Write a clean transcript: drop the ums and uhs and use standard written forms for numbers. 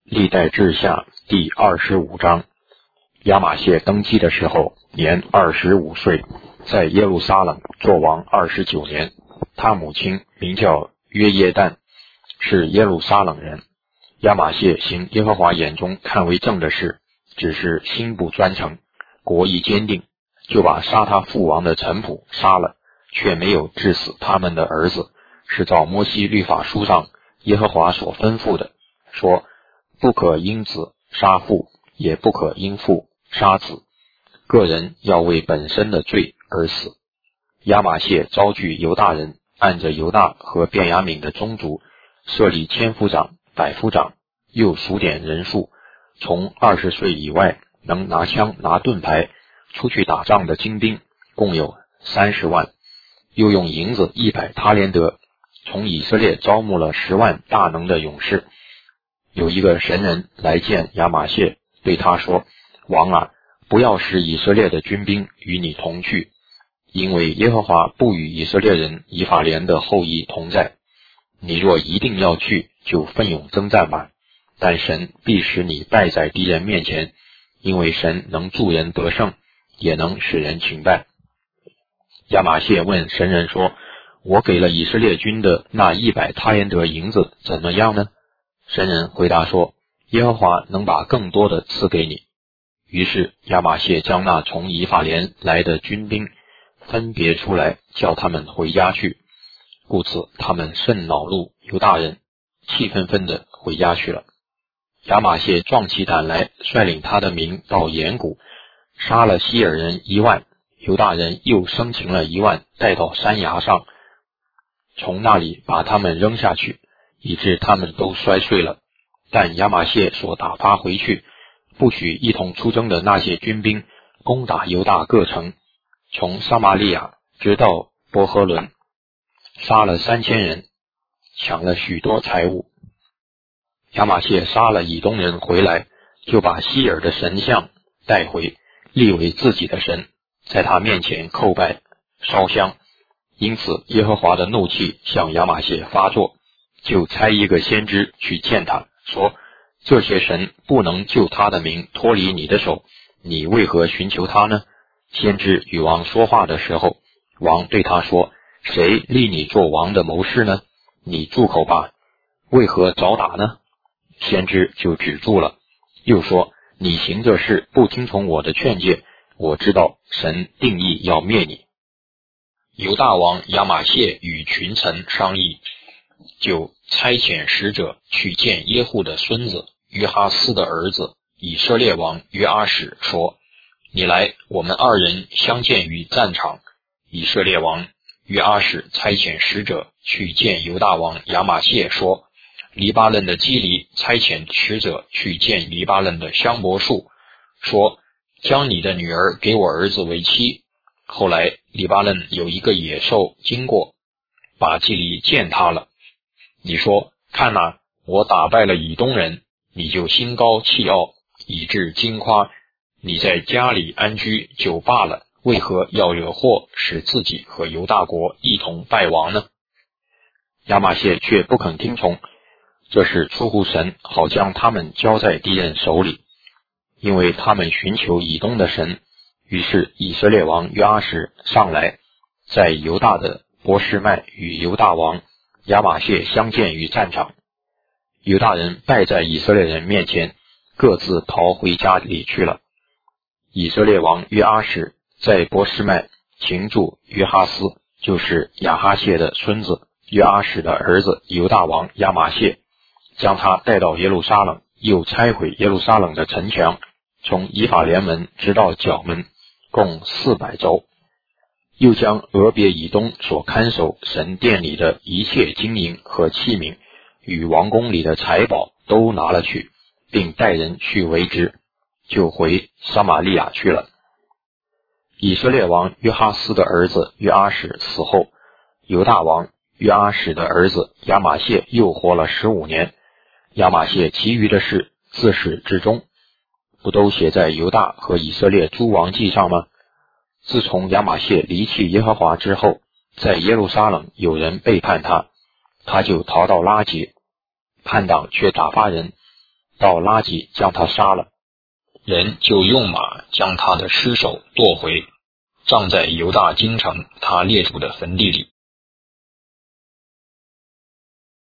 历代志下第25章。亚玛谢登基的时候年25岁，在耶路撒冷作王29年。他母亲名叫约耶旦，是耶路撒冷人。亚玛谢行耶和华眼中看为正的事，只是心不专诚，国意坚定，就把杀他父王的臣仆杀了，却没有治死他们的儿子，是照摩西律法书上耶和华所吩咐的，说不可因子杀父，也不可因父杀子，个人要为本身的罪而死。亚玛谢招聚犹大人，按着犹大和便雅悯的宗族，设立千夫长、百夫长，又数点人数，从20岁以外能拿枪拿盾牌出去打仗的精兵共有30万，又用银子100他连得，从以色列招募了10万大能的勇士。有一个神人来见亚玛谢，对他说：王啊，不要使以色列的军兵与你同去，因为耶和华不与以色列人以法莲的后裔同在。你若一定要去，就奋勇征战吧，但神必使你败在敌人面前，因为神能助人得胜，也能使人擒败。亚玛谢问神人说：我给了以色列军的那100他连得银子怎么样呢？神人回答说：耶和华能把更多的赐给你。于是亚玛谢将那从以法莲来的军兵分别出来，叫他们回家去。故此他们甚恼怒犹大人，气愤愤地回家去了。亚玛谢壮起胆来，率领他的民到岩谷，杀了希尔人1万，犹大人又生擒了1万，带到山崖上，从那里把他们扔下去，以致他们都摔碎了。但亚玛谢所打发回去，不许一同出征的那些军兵攻打犹大各城，从撒玛利亚直到伯和伦，杀了3000人，抢了许多财物。亚玛谢杀了以东人回来，就把希尔的神像带回，立为自己的神，在他面前叩拜烧香。因此耶和华的怒气向亚玛谢发作，就差一个先知去见他，说：这些神不能救他的民脱离你的手，你为何寻求他呢？先知与王说话的时候，王对他说：谁立你做王的谋士呢？你住口吧，为何找打呢？先知就止住了，又说：你行这事不听从我的劝诫，我知道神定义要灭你。犹大王亚玛谢与群臣商议，就差遣使者去见耶户的孙子约哈斯的儿子以色列王约阿史，说：你来，我们2人相见于战场。以色列王约阿史差遣使者去见犹大王亚玛谢，说：黎巴嫩的基黎差遣使者去见黎巴嫩的香柏树，说：将你的女儿给我儿子为妻。后来黎巴嫩有一个野兽经过，把基黎践踏了。你说：看哪，我打败了以东人，你就心高气傲，以致惊夸。你在家里安居就罢了，为何要惹祸，使自己和犹大国一同败亡呢？亚玛谢却不肯听从，这是出乎神，好将他们交在敌人手里，因为他们寻求以东的神。于是以色列王约阿史上来，在犹大的伯示麦与犹大王亚玛谢相见于战场。犹大人败在以色列人面前，各自逃回家里去了。以色列王约阿史在伯示麦擒住约哈斯，就是亚哈谢的孙子约阿史的儿子犹大王亚玛谢，将他带到耶路撒冷，又拆毁耶路撒冷的城墙，从以法莲门直到角门，共400周。又将俄别以东所看守神殿里的一切金银和器皿，与王宫里的财宝都拿了去，并带人去为之，就回撒玛利亚去了。以色列王约哈斯的儿子约阿史死后，犹大王约阿史的儿子亚玛谢又活了15年。亚玛谢其余的事自始至终，不都写在犹大和以色列诸王记上吗？自从亚玛谢离弃耶和华之后，在耶路撒冷有人背叛他，他就逃到拉结，叛党却打发人到拉吉将他杀了， 人就用马将他的尸首剁回，葬在犹大京城他列祖的坟地里。